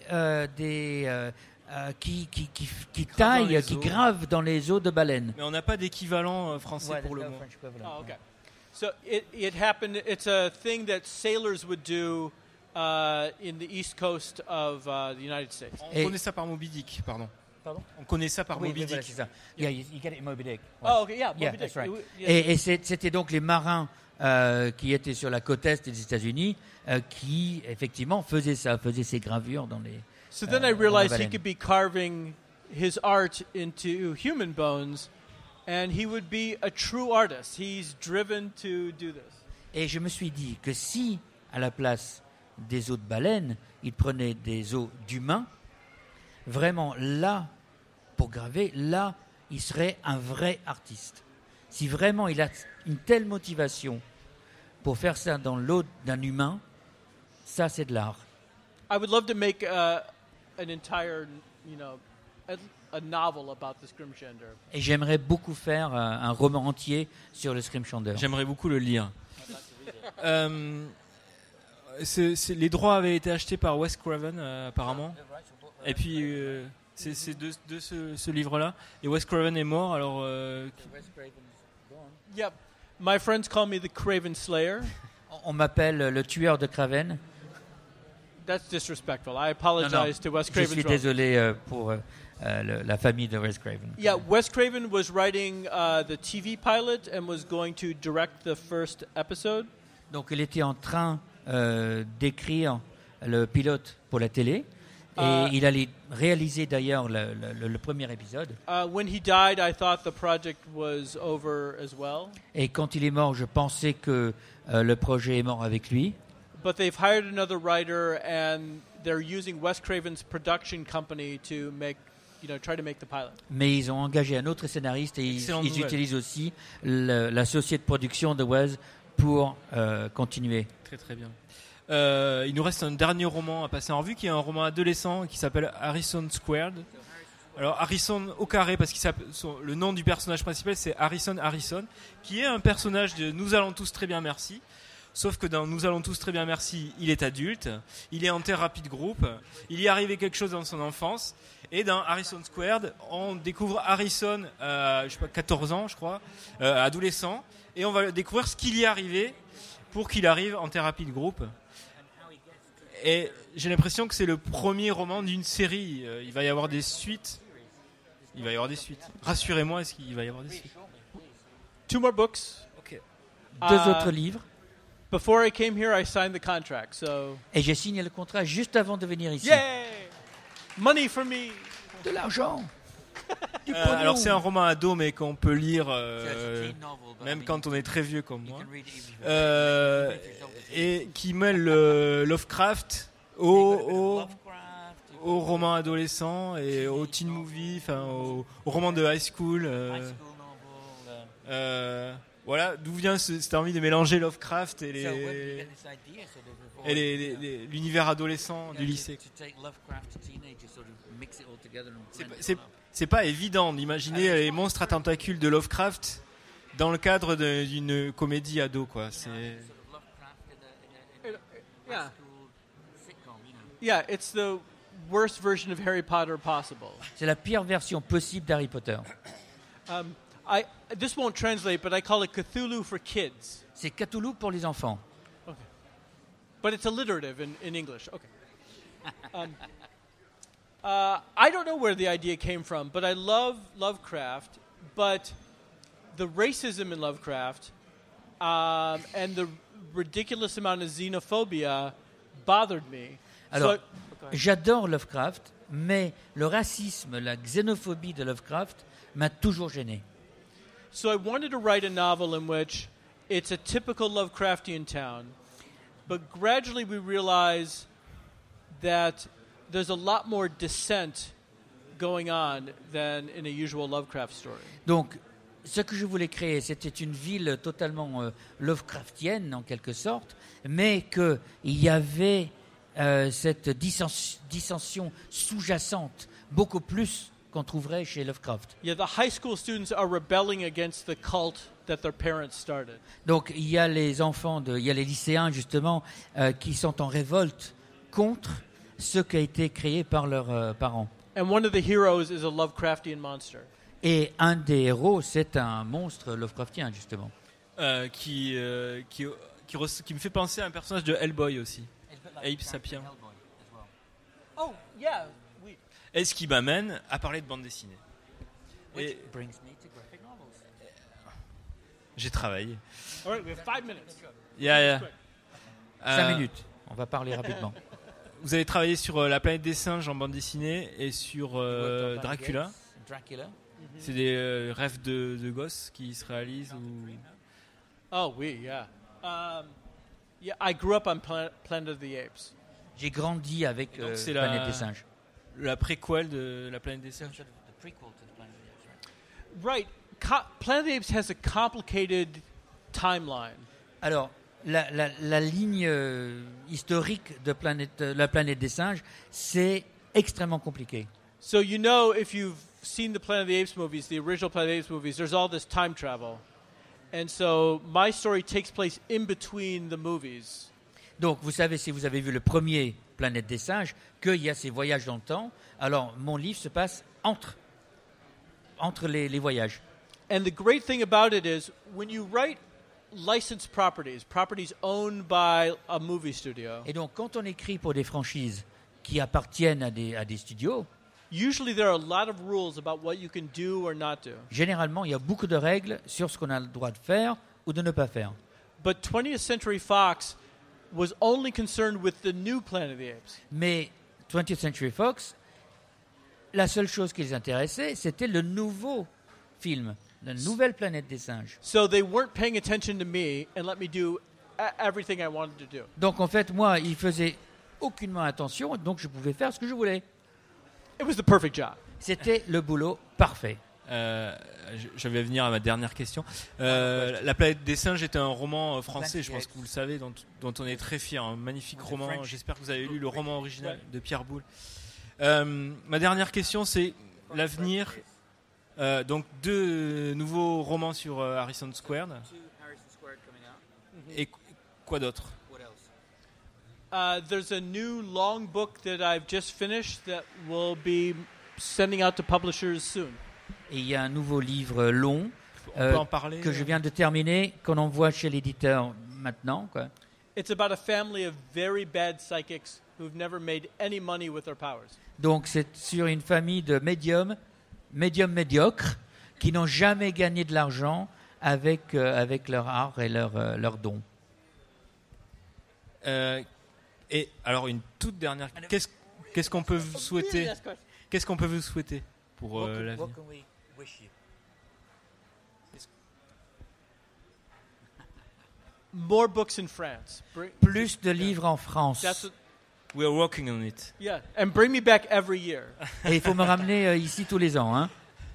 qui taille, qui grave dans les os de baleine. Mais on n'a pas d'équivalent français pour le mot. Oh, okay. So it happened. It's a thing that sailors would do in the east coast of the United States. On connaît ça par Moby Dick, pardon. Pardon? On connaît ça par Oui, Moby voilà, Dick. c'est ça. Yeah, you get it in Moby Dick. Ouais. Oh, okay, yeah, Yeah, Moby Dick. that's right. Yeah. Et c'était donc les marins qui étaient sur la côte est des États-Unis qui, effectivement, faisaient ces gravures dans les... So then I dans la realized he baleine. could be carving his art into human bones, and he would be a true artist. He's driven to do this. Et je me suis dit que si, à la place des os de baleine, il prenait des os d'humains, vraiment là, pour graver, là, il serait un vrai artiste. Si vraiment il a une telle motivation pour faire ça dans l'eau d'un humain, ça c'est de l'art. I would love to make an entire, a novel about the Scrimshander. Et j'aimerais beaucoup faire un roman entier sur le Scrimshander. J'aimerais beaucoup le lire. Les droits avaient été achetés par Wes Craven apparemment. Et puis c'est de ce livre-là. Et Wes Craven est mort. Alors Yep. My friends call me the Craven Slayer. On m'appelle le tueur de Craven. That's disrespectful. I Non, apologize to Wes je Craven's suis relatives. désolé pour la famille de Wes Craven. Yeah, Wes Craven was writing the TV pilot and was going to direct the first episode. Donc il était en train d'écrire le pilote pour la télé et il allait réaliser d'ailleurs le premier épisode. When he died, I thought the project was over as well. Et quand il est mort, je pensais que le projet est mort avec lui. But they've hired another writer, and they're using Wes Craven's production company to make, try to make the pilot. Mais ils ont engagé un autre scénariste et Excellente ils nouvelle. utilisent aussi la société de production de Wes pour continuer. très très bien. Il nous reste un dernier roman à passer en revue, qui est un roman adolescent qui s'appelle Harrison Squared. Alors Harrison au carré, parce que le nom du personnage principal c'est Harrison, qui est un personnage de Nous allons tous très bien merci. Sauf que dans Nous allons tous très bien merci, il est adulte, il est en thérapie de groupe, il y est arrivé quelque chose dans son enfance, et dans Harrison Squared, on découvre Harrison, 14 ans je crois, adolescent, et on va découvrir ce qu'il y est arrivé pour qu'il arrive en thérapie de groupe. Et j'ai l'impression que c'est le premier roman d'une série. Il va y avoir des suites. Rassurez-moi, est-ce qu'il va y avoir des suites? 2 more books. Ok. Deux autres livres. Before I came here, I signed the contract. So, Et j'ai signé le contrat juste avant de venir ici. yay! Money for me. De l'argent. Du pognon. Alors c'est un roman ado, mais qu'on peut lire même quand on est très vieux comme moi. Et qui mêle Lovecraft au roman adolescent et au teen movie, enfin au roman de high school. Voilà, d'où vient cette envie de mélanger Lovecraft et l'univers adolescent du lycée. C'est pas évident d'imaginer les monstres à tentacules de Lovecraft dans le cadre d'une comédie ado, quoi. Yeah. Yeah, it's the worst version of Harry Potter possible. C'est la pire version possible d'Harry Potter. This won't translate, but I call it Cthulhu for kids. C'est Cthulhu pour les enfants. Okay. But it's alliterative in English. Okay. I don't know where the idea came from, but I love Lovecraft, but the racism in Lovecraft and the ridiculous amount of xenophobia bothered me. Alors, j'adore Lovecraft, mais le racisme, la xénophobie de Lovecraft m'a toujours gêné. So I wanted to write a novel in which it's a typical Lovecraftian town, but gradually we realize that there's a lot more dissent going on than in a usual Lovecraft story. Donc, ce que je voulais créer, c'était une ville totalement Lovecraftienne, en quelque sorte, mais qu'il y avait cette dissension sous-jacente, beaucoup plus qu'on trouverait chez Lovecraft. Yeah, the high school students are rebelling against the cult that their parents started. Donc, il y a les enfants, il y a les lycéens, justement, qui sont en révolte contre ce qui a été créé par leurs parents. And one of the heroes is a Lovecraftian monster. Et un des héros, c'est un monstre Lovecraftien, justement. Qui me fait penser à un personnage de Hellboy aussi. Abe Sapien. Oh, yeah. Et ce qui m'amène à parler de bande dessinée. Which Et brings me to graphic novels. j'ai travaillé. All right, we have 5 minutes. Yeah. 5 minutes. On va parler rapidement. Vous avez travaillé sur La planète des singes en bande dessinée et sur Dracula. Dracula. C'est des rêves de gosses qui se réalisent ou... Oh, yeah. Yeah, I grew up on Planet of the Apes. J'ai grandi avec Donc, c'est Planète la- des singes. La préquelle de La planète des singes. Right. Planet of the Apes has a complicated timeline. Alors, la ligne historique de la planète des singes, c'est extrêmement compliqué. So you know, if you've seen the Planet of the Apes movies, the original Planet of the Apes movies, there's all this time travel. And so my story takes place in between the movies. Donc, vous savez, si vous avez vu le premier Planète des singes, qu'il y a ces voyages dans le temps. Alors, mon livre se passe entre les voyages. And the great thing about it is when you write licensed properties owned by a movie studio, Et donc, quand on écrit pour des franchises qui appartiennent à des studios, usually there are a lot of rules about what you can do or not do. généralement, il y a beaucoup de règles sur ce qu'on a le droit de faire ou de ne pas faire. But 20th Century Fox was only concerned with the new Planet of the Apes. Mais 20th Century Fox, la seule chose qui les intéressait, c'était le nouveau film, la nouvelle planète des singes. So they weren't paying attention to me and let me do everything I wanted to do. Donc en fait, moi, ils faisaient aucunement attention, donc je pouvais faire ce que je voulais. It was the perfect job. C'était le boulot parfait. Je vais venir à ma dernière question. La planète des singes était un roman français, je pense que vous le savez, dont on est très fier. Un magnifique roman. J'espère que vous avez lu le roman original de Pierre Boulle. Ma dernière question, c'est l'avenir. Donc 2 nouveaux romans sur Harrison Square. Et quoi d'autre? There's a new long book that I've just finished that will be sending out to publishers soon. Et il y a un nouveau livre long On peut en parler que je viens de terminer, qu'on envoie chez l'éditeur maintenant, quoi. It's about a family of very bad psychics who've never made any money with their powers. Donc c'est sur une famille de médiums médiocres qui n'ont jamais gagné de l'argent avec leur art et leurs dons. Et alors une toute dernière. Qu'est-ce qu'on peut vous souhaiter? Qu'est-ce qu'on peut vous souhaiter pour l'avenir? More books in France. Plus de livres en France. That's what, We are working on it. yeah, and bring me back every year. Et il faut me ramener ici tous les ans, hein.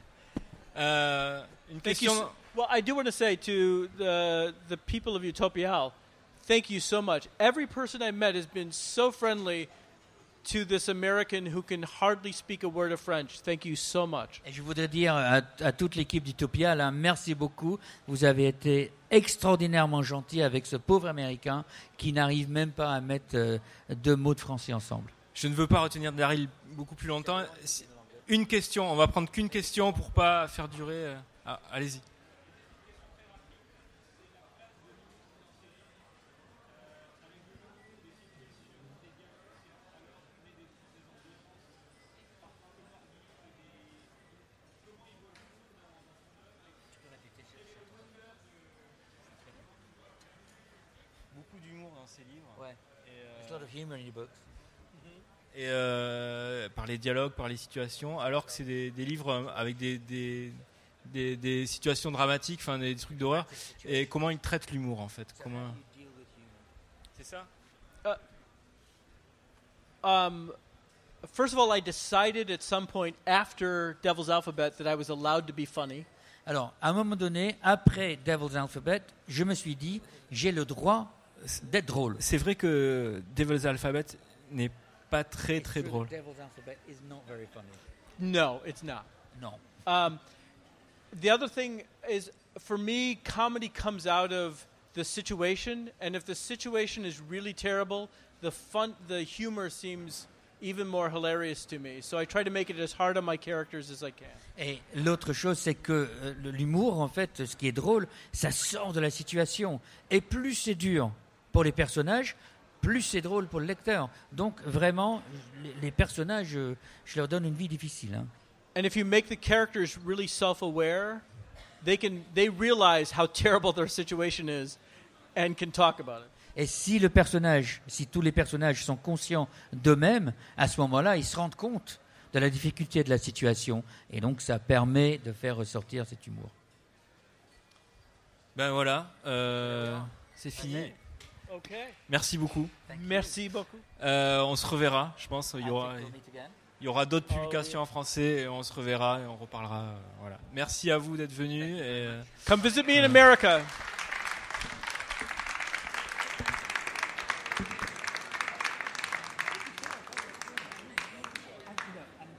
Une Thank you. question. Well, I do want to say to the people of Utopia, thank you so much. Every person I met has been so friendly to this American who can hardly speak a word of French. Thank you so much. Et je voudrais dire à toute l'équipe d'Utopia, là, merci beaucoup. Vous avez été extraordinairement gentil avec ce pauvre Américain qui n'arrive même pas à mettre 2 mots de français ensemble. Je ne veux pas retenir Daryl beaucoup plus longtemps. Une question, on va prendre qu'une question pour pas faire durer. Allez-y. Beaucoup d'humour dans ces livres. Ouais. Et, A lot of humor in your books. et par les dialogues, par les situations, alors que c'est des livres avec des situations dramatiques, enfin des trucs d'horreur. Et comment ils traitent l'humour en fait? Comment... C'est ça? First of all, I decided at some point after Devil's Alphabet that I was allowed to be funny. Alors, à un moment donné, après Devil's Alphabet, je me suis dit, j'ai le droit d'être drôle. C'est vrai que Devil's Alphabet n'est pas très très drôle. Devil's Alphabet is not very funny. No, it's not. Non. The other thing is, for me, comedy comes out of the situation, and if the situation is really terrible, the humor seems even more hilarious to me. So I try to make it as hard on my characters as I can. Et l'autre chose, c'est que l'humour, en fait, ce qui est drôle, ça sort de la situation. Et plus c'est dur pour les personnages, plus c'est drôle pour le lecteur. Donc vraiment, les personnages, je leur donne une vie difficile. Hein. And if you make the characters really self-aware, they realize how terrible their situation is and can talk about it. Et si tous les personnages sont conscients d'eux-mêmes, à ce moment-là, ils se rendent compte de la difficulté de la situation. Et donc, ça permet de faire ressortir cet humour. Ben voilà, c'est fini. Okay. Merci beaucoup. Merci beaucoup. On se reverra, je pense. Il y aura d'autres publications en français et on se reverra et on reparlera. Voilà. Merci à vous d'être venus. Come visit me in America.